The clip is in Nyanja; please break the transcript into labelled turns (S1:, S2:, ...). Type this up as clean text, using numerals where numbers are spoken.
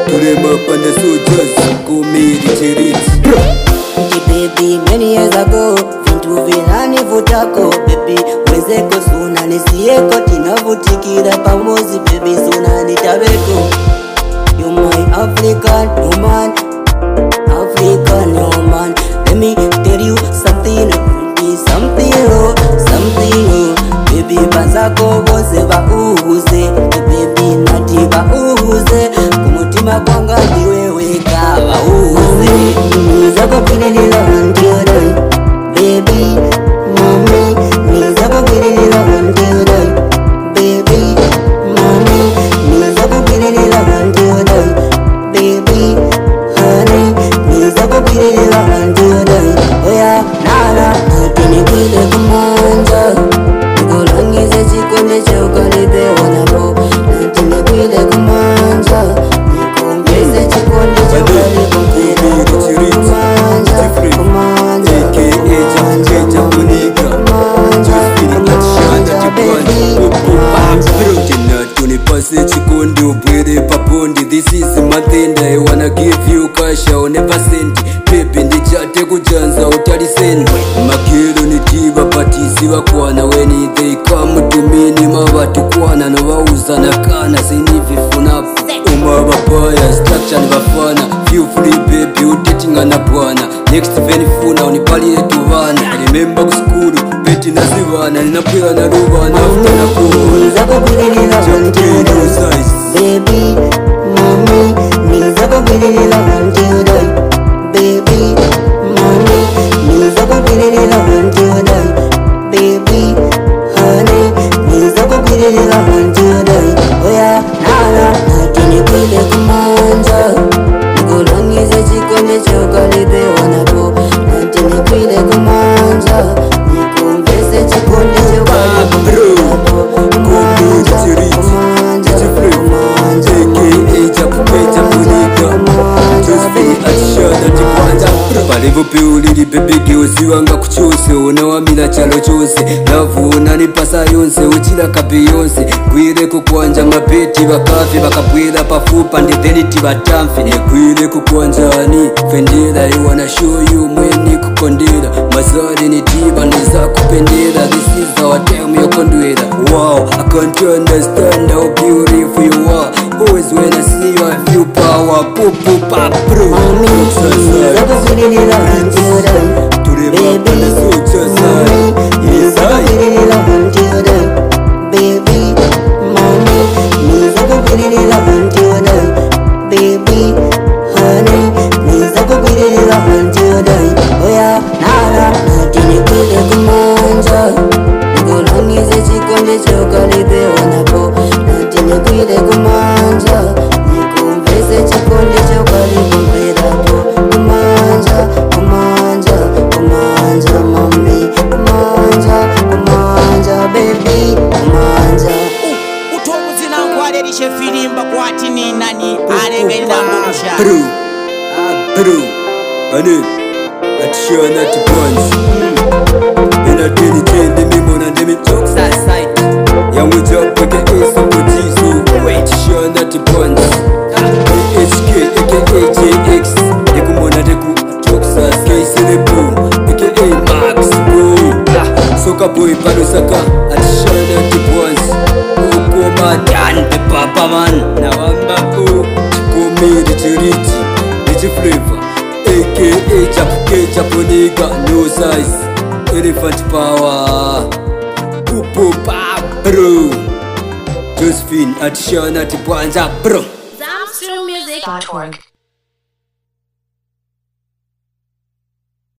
S1: Turema panda soldiers, kumiri chiriti.
S2: Baby, many years ago, vintu vinanivutako baby, wezeko suna nisiyeko tinavutikira pamozi baby, suna nitabeko. You my African woman, African woman. Let me tell you something, something, something. Baby, bazako bose bauze, baby nati bauze, kumutima kwanga ndiwewe ka bauze. Nizako kwinenila until die, baby, mommy. Nizako kwinenila until die, baby, mommy. Nizako kwinenila until die, baby, honey. Nizako kwinenila until die. Oh yeah, nana, natini kwile kumanja. Nikulangize chikonde chokalibe wanapo. Natini kwile kumanja. Nikuongeze chikonde chokalibe Pase chikondi ubwere papondi. This is mathenda, I wanna give you cash, I'll never send. Baby ndichate kujanza utali send. Makilo nitiba patisi wakwana. When they come to me nima watukwana. No wauza na kana sinivifuna umabapaya structure nibafana. Feel free baby utetinga na bwana. Next venifuna unipaliye tuvana. Remember kuskulu beti nazivana. Ninapwela na rubana after na kuhu. Nizako kwinenila until die, baby, mommy. Nizako kwinenila until die, baby, mommy. Nizako kwinenila until die, baby, honey. Nizako kwinenila until die. Oh yeah, nana, natini kwile kumanja. Nikulangize chikonde chokalibe wanapo. Natini kwile kumanja. Nikuongeze chikonde chokalibe wanapo. Palevo peulili bebege usiwanga kuchose. Unawamila chalo chose. Lavu unanipasa yonse. Uchila kabe yonse. Kwile kukwanja mapeti bakafe. Bakapwela pafupa nditheniti batamfe. Kwile kukwanja ni fendela. I wanna show you mweni kukondela. Mazari ni diva niza kupendela. This is our time yokondwela. Wow, I can't understand how beautiful you are. Always when I see you I feel power. Pop pop pop bro. Nizako kwinenila until die, baby, mommy. Nizako kwinenila until die, baby, mommy. Nizako kwinenila until die, baby, honey. Nizako kwinenila until die. Oh yeah, nana, natini kwile kumanja. Nikulangize chikonde chokalibe wanapo. Natini kwile kumanja. Nikuongeze chikonde chokalibe wanapo. Kumanja, kumanja, kumanja, mommy. Kumanja, kumanja, baby, kumanja.
S3: Utomuzi nangwale lishe filimba kwa tini nani alengeli na mbusha
S1: Bro, bro, ane atishana tipanzi. Ena teni chende mimona ndemi
S2: Jokes aside,
S1: Yamuja peke esa potizo. Atishana tipanzi. HK aka JX. Nekumona teku Jokes K boom aka Max boy. Soka boy palo saka. Atishana tipanzi. Ukoma dan pe papa man. Na wamba ko chikomiri chiriti. Nichi flavor aka Japoniga no size. Elephant power. Pupo pa bro. Josephine Atishana Tipwanza bro.
S4: Zamstrummusic.org